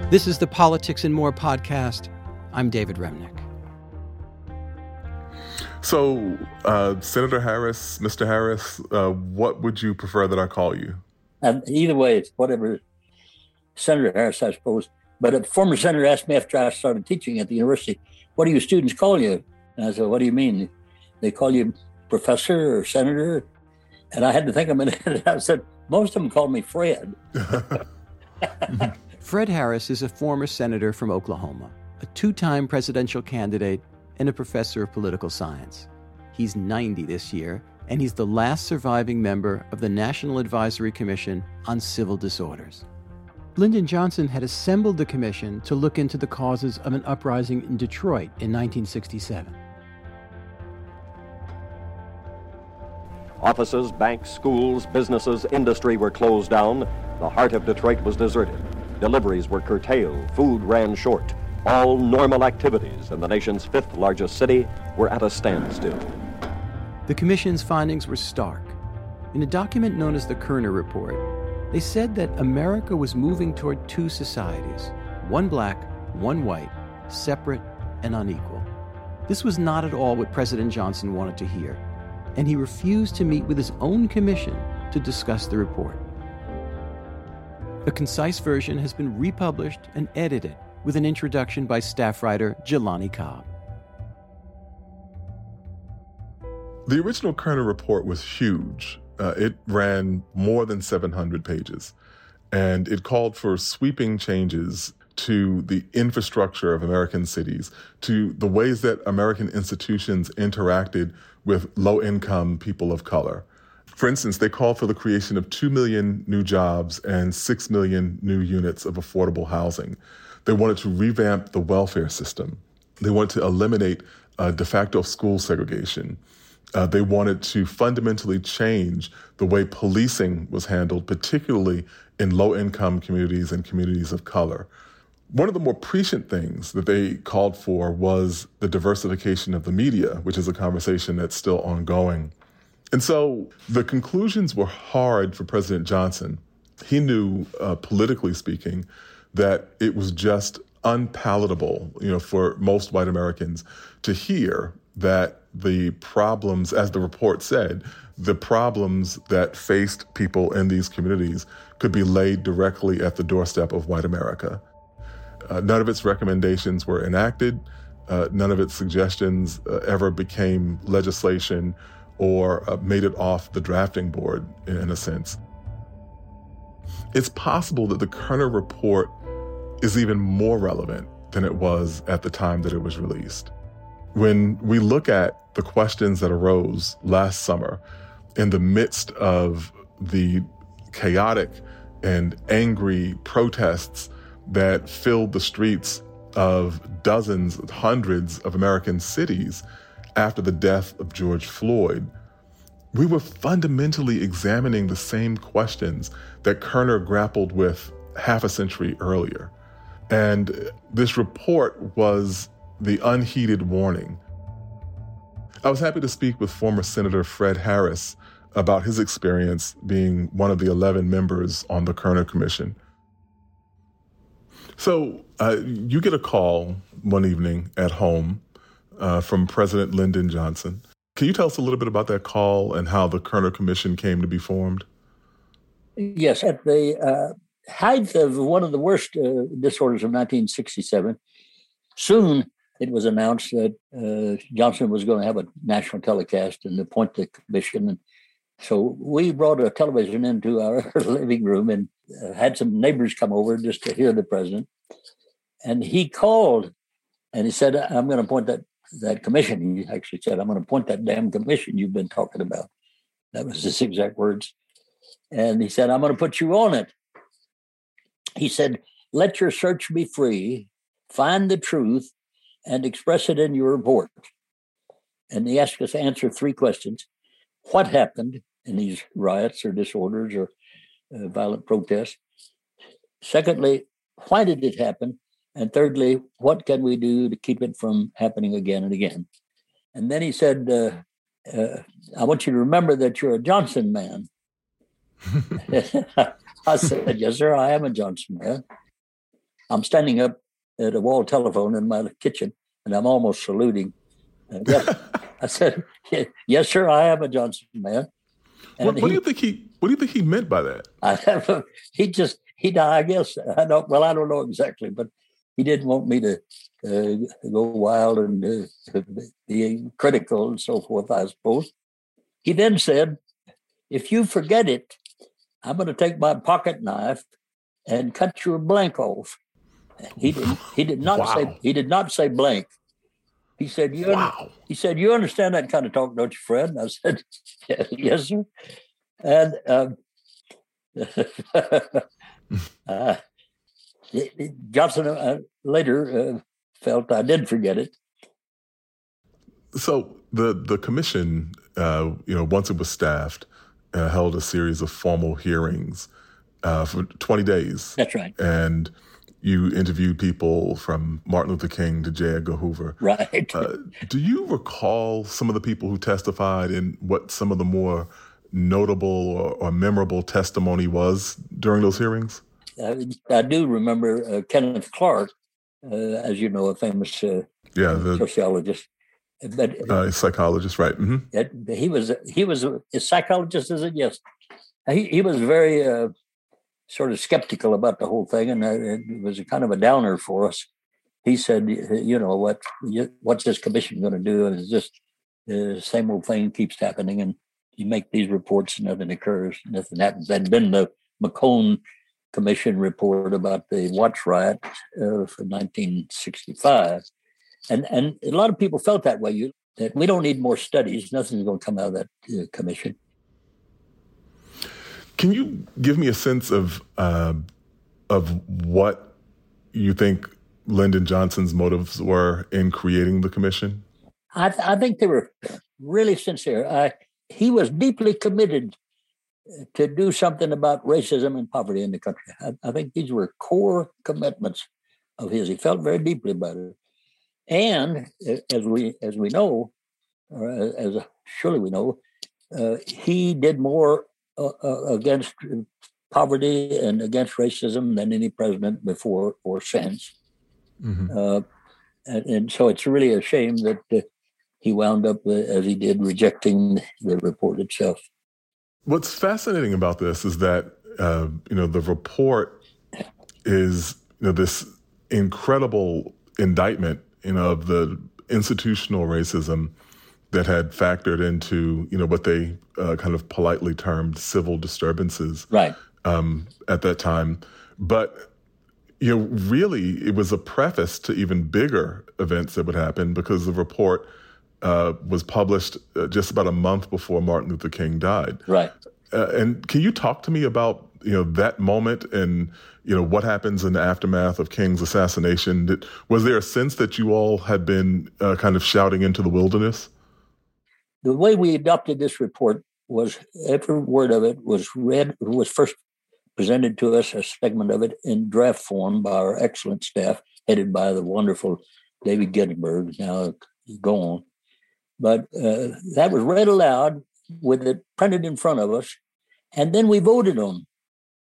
This is the Politics and More podcast. I'm David Remnick. So, Senator Harris, Mr. Harris, what would you prefer that I call you? Either way, it's whatever. Senator Harris, I suppose. But a former senator asked me after I started teaching at the university, what do your students call you? And I said, what do you mean? They call you professor or senator? And I had to think a minute. I said, most of them call me Fred. Fred Harris is a former senator from Oklahoma, a two-time presidential candidate, and a professor of political science. He's 90 this year, and he's the last surviving member of the National Advisory Commission on Civil Disorders. Lyndon Johnson had assembled the commission to look into the causes of an uprising in Detroit in 1967. Offices, banks, schools, businesses, industry were closed down. The heart of Detroit was deserted. Deliveries were curtailed. Food ran short. All normal activities in the nation's fifth largest city were at a standstill. The commission's findings were stark. In a document known as the Kerner Report, they said that America was moving toward two societies, one black, one white, separate and unequal. This was not at all what President Johnson wanted to hear, and he refused to meet with his own commission to discuss the report. A concise version has been republished and edited with an introduction by staff writer Jelani Cobb. The original Kerner Report was huge. It ran more than 700 pages, and it called for sweeping changes to the infrastructure of American cities, to the ways that American institutions interacted with low-income people of color. For instance, they called for the creation of 2 million new jobs and 6 million new units of affordable housing. They wanted to revamp the welfare system. They wanted to eliminate de facto school segregation. They wanted to fundamentally change the way policing was handled, particularly in low-income communities and communities of color. One of the more prescient things that they called for was the diversification of the media, which is a conversation that's still ongoing. And so the conclusions were hard for President Johnson. He knew, politically speaking, that it was just unpalatable, for most white Americans to hear that the problems, as the report said, the problems that faced people in these communities could be laid directly at the doorstep of white America. None of its recommendations were enacted. None of its suggestions ever became legislation or made it off the drafting board, in a sense. It's possible that the Kerner Report is even more relevant than it was at the time that it was released. When we look at the questions that arose last summer in the midst of the chaotic and angry protests that filled the streets of dozens, hundreds of American cities after the death of George Floyd, we were fundamentally examining the same questions that Kerner grappled with half a century earlier. And this report was the unheeded warning. I was happy to speak with former Senator Fred Harris about his experience being one of the 11 members on the Kerner Commission. So you get a call one evening at home from President Lyndon Johnson. Can you tell us a little bit about that call and how the Kerner Commission came to be formed? Yes, at the height of one of the worst disorders of 1967, soon it was announced that Johnson was going to have a national telecast and appoint the commission. And so we brought a television into our living room and had some neighbors come over just to hear the president. And he called and he said, I'm going to appoint that commission. He actually said, I'm going to appoint that damn commission you've been talking about. That was his exact words. And he said, I'm going to put you on it. He said, let your search be free, find the truth, and express it in your report. And he asked us to answer 3 questions. What happened in these riots or disorders or violent protests? Secondly, why did it happen? And thirdly, what can we do to keep it from happening again and again? And then he said, I want you to remember that you're a Johnson man. I said, yes, sir, I am a Johnson man. I'm standing up at a wall telephone in my kitchen, and I'm almost saluting. Yes, I said, "Yes, sir, I am a Johnson man." And what do you think he meant by that? I guess I don't. Well, I don't know exactly, but he didn't want me to go wild and be critical and so forth, I suppose. He then said, "If you forget it, I'm going to take my pocket knife and cut your blank off." He did not wow. say blank. He said, "You understand that kind of talk, don't you, Fred?" I said, "Yes, sir." And Johnson later felt I did forget it. So the commission, once it was staffed, held a series of formal hearings for 20 days. That's right. And you interviewed people from Martin Luther King to J. Edgar Hoover. Right. Do you recall some of the people who testified and what some of the more notable or memorable testimony was during those hearings? I do remember Kenneth Clark, as you know, a famous sociologist. But psychologist, right? Mm-hmm. He was a psychologist, is it? Yes. He was very sort of skeptical about the whole thing, and it was a kind of a downer for us. He said, what's this commission going to do? And it's just the same old thing keeps happening, and you make these reports and nothing occurs, nothing happens. There'd been the McCone Commission report about the Watts riot for 1965. And a lot of people felt that way, that we don't need more studies. Nothing's going to come out of that commission. Can you give me a sense of what you think Lyndon Johnson's motives were in creating the commission? I think they were really sincere. He was deeply committed to do something about racism and poverty in the country. I think these were core commitments of his. He felt very deeply about it. And as we know, or as surely we know, he did more against poverty and against racism than any president before or since. Mm-hmm. And so it's really a shame that he wound up, as he did, rejecting the report itself. What's fascinating about this is that, the report is, this incredible indictment, of the institutional racism that had factored into, what they kind of politely termed civil disturbances, right, at that time. But, really it was a preface to even bigger events that would happen, because the report was published just about a month before Martin Luther King died. Right. And can you talk to me about, that moment and, what happens in the aftermath of King's assassination? Was there a sense that you all had been kind of shouting into the wilderness? The way we adopted this report was every word of it was read, was first presented to us, a segment of it in draft form by our excellent staff, headed by the wonderful David Ginsburg, now gone. But that was read aloud with it printed in front of us, and then we voted on it.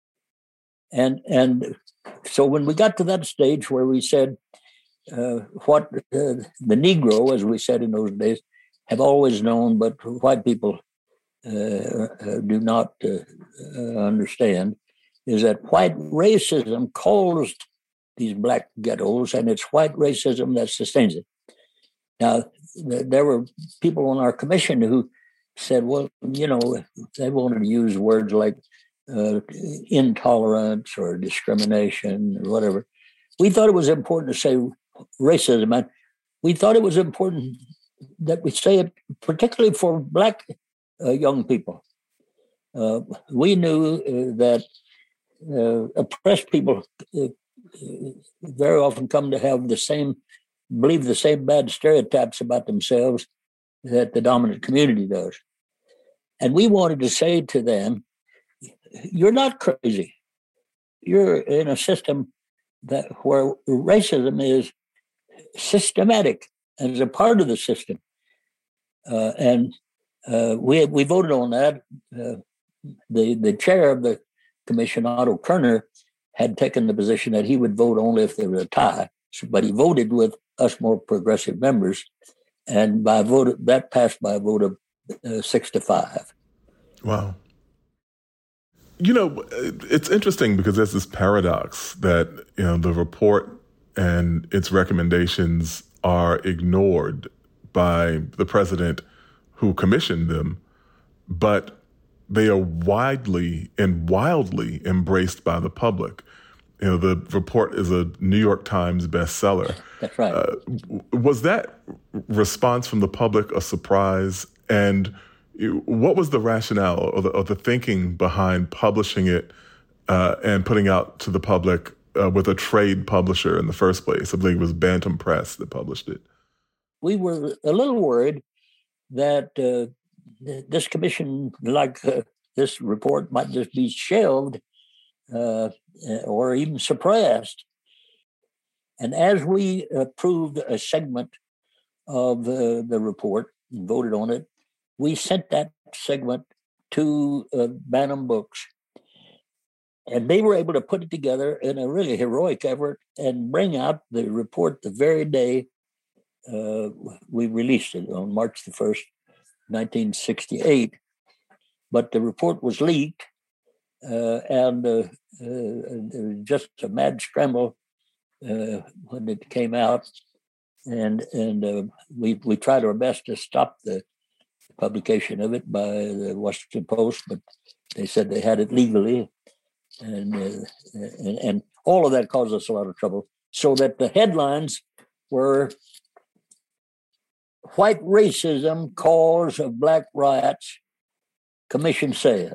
And so when we got to that stage where we said what the Negro, as we said in those days, have always known, but white people do not understand, is that white racism caused these black ghettos, and it's white racism that sustains it. Now, there were people on our commission who said, well, they wanted to use words like intolerance or discrimination or whatever. We thought it was important to say racism, and we thought it was important that we say it particularly for black young people. We knew that oppressed people very often come to have believe the same bad stereotypes about themselves that the dominant community does. And we wanted to say to them, you're not crazy. You're in a system where racism is systematic as a part of the system. And we voted on that. The chair of the commission, Otto Kerner, had taken the position that he would vote only if there was a tie. But he voted with us more progressive members, and that passed by a vote of 6-5. Wow. It's interesting because there's this paradox that, the report and its recommendations are ignored by the president who commissioned them, but they are widely and wildly embraced by the public. The report is a New York Times bestseller. That's right. Was that response from the public a surprise? And what was the rationale or the thinking behind publishing it and putting out to the public with a trade publisher in the first place? I believe it was Bantam Press that published it. We were a little worried that this commission, like this report, might just be shelved or even suppressed. And as we approved a segment of the report and voted on it, we sent that segment to Bantam Books. And they were able to put it together in a really heroic effort and bring out the report the very day we released it, on March the 1st, 1968. But the report was leaked, and there was just a mad scramble when it came out. And we tried our best to stop the publication of it by the Washington Post, but they said they had it legally. And all of that caused us a lot of trouble. So that the headlines were "White Racism, Cause of Black Riots, Commission Says."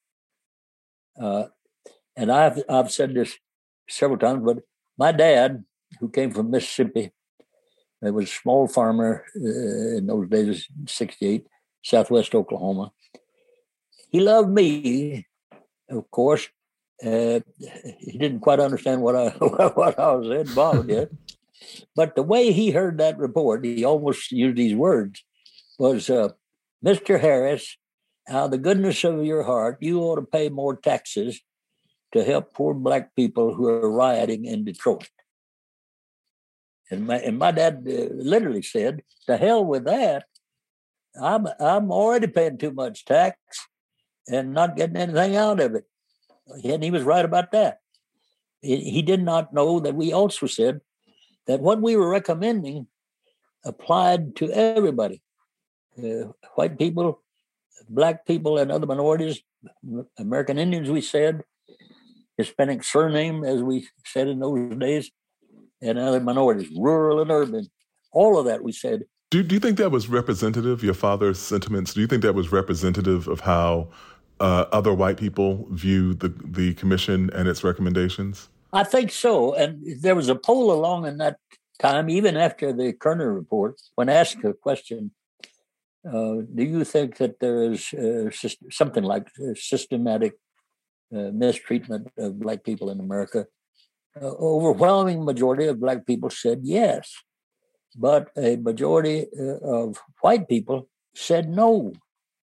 And I've said this several times, but my dad, who came from Mississippi, was a small farmer in those days, 68, Southwest Oklahoma. He loved me, of course. He didn't quite understand what I was involved in, but the way he heard that report, he almost used these words, was, "Mr. Harris, out of the goodness of your heart, you ought to pay more taxes to help poor Black people who are rioting in Detroit." And my dad literally said, "To hell with that. I'm already paying too much tax and not getting anything out of it." And he was right about that. He did not know that we also said that what we were recommending applied to everybody, white people, Black people, and other minorities, American Indians, we said, Hispanic surname, as we said in those days, and other minorities, rural and urban. All of that we said. Do you think that was representative, your father's sentiments? Do you think that was representative of how other white people view the commission and its recommendations? I think so. And there was a poll along in that time, even after the Kerner report, when asked a question, do you think that there is something like systematic mistreatment of Black people in America? Overwhelming majority of Black people said yes, but a majority of white people said no.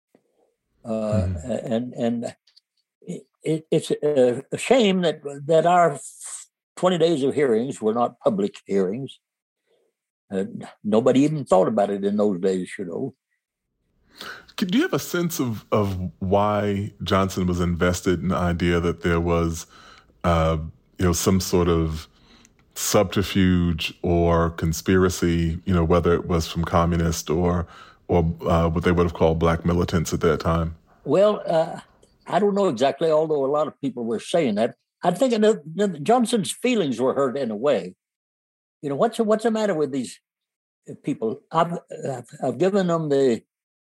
And it's a shame that our 20 days of hearings were not public hearings. Nobody even thought about it in those days, Do you have a sense of why Johnson was invested in the idea that there was, some sort of subterfuge or conspiracy, whether it was from communists or what they would have called Black militants at that time? Well, I don't know exactly, although a lot of people were saying that. I think Johnson's feelings were hurt in a way. What's the matter with these people? I've given them the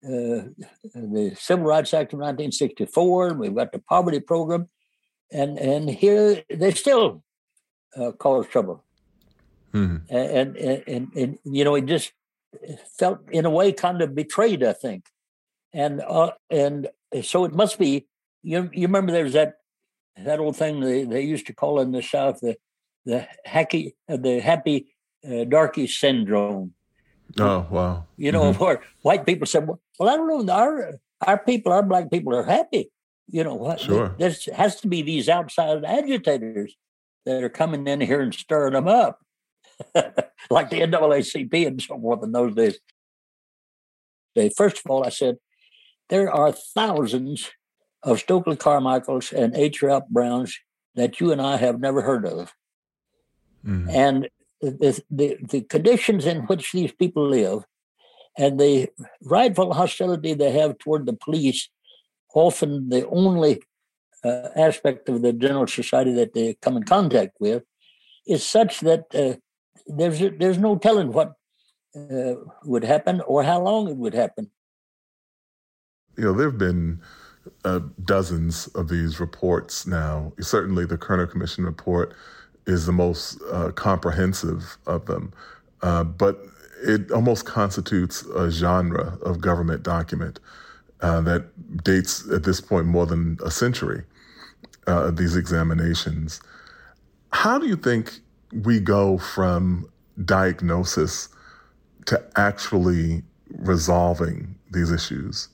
Civil Rights Act of 1964, and we've got the poverty program, and here they still cause trouble. Mm-hmm. And it just felt in a way kind of betrayed, I think, and so it must be. You remember there's that old thing they used to call in the South the happy darky syndrome. Oh, wow. Where white people said, well, I don't know, our people, our Black people are happy. Sure. There has to be these outside agitators. that are coming in here and stirring them up, like the NAACP and so forth in those days. First of all, I said, there are thousands of Stokely Carmichaels and H. Ralph Browns that you and I have never heard of. Mm-hmm. And the conditions in which these people live and the rightful hostility they have toward the police, often the only aspect of the general society that they come in contact with, is such that there's no telling what would happen or how long it would happen. You know, there have been dozens of these reports now. Certainly the Kerner Commission report is the most comprehensive of them, but it almost constitutes a genre of government document that dates at this point more than a century of these examinations. How do you think we go from diagnosis to actually resolving these issues?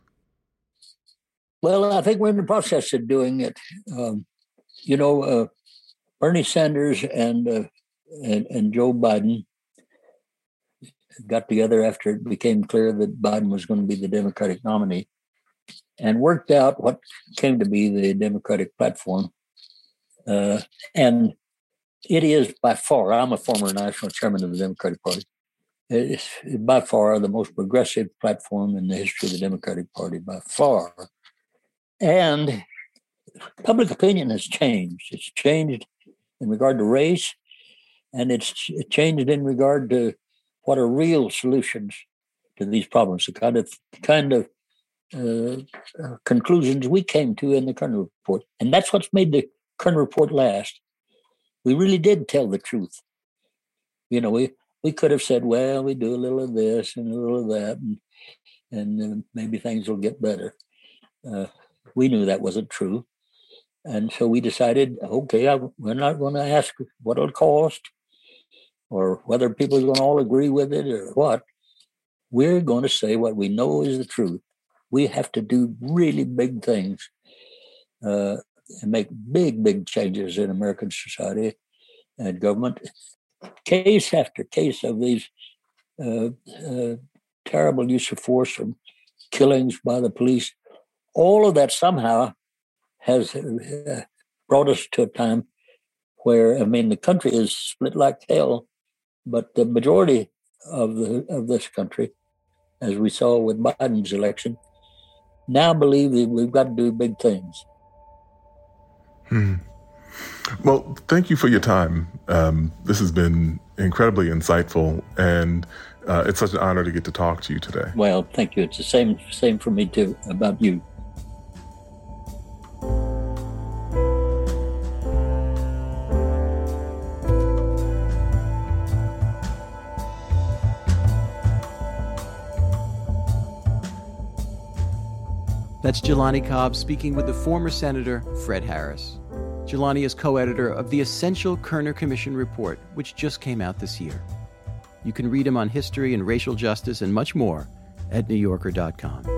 Well, I think we're in the process of doing it. Bernie Sanders and Joe Biden got together after it became clear that Biden was going to be the Democratic nominee and worked out what came to be the Democratic platform. And it is by far, I'm a former national chairman of the Democratic Party, it's by far the most progressive platform in the history of the Democratic Party, by far. And public opinion has changed. It's changed in regard to race, and it's changed in regard to what are real solutions to these problems, the kind of conclusions we came to in the Kerner Report. And that's what's made the Kerner Report last. We really did tell the truth. You know, we could have said, well, we do a little of this and a little of that, and maybe things will get better. We knew that wasn't true. And so we decided, okay, we're not going to ask what it'll cost or whether people are going to all agree with it or what. We're going to say what we know is the truth. We have to do really big things and make big changes in American society and government. Case after case of these terrible use of force and killings by the police, all of that somehow has brought us to a time where, the country is split like hell, but the majority of this country, as we saw with Biden's election, now believe that we've got to do big things. Well, thank you for your time. This has been incredibly insightful, and it's such an honor to get to talk to you today. Well, thank you. It's the same for me too, about you. That's Jelani Cobb speaking with the former Senator Fred Harris. Jelani is co-editor of the Essential Kerner Commission Report, which just came out this year. You can read him on history and racial justice and much more at NewYorker.com.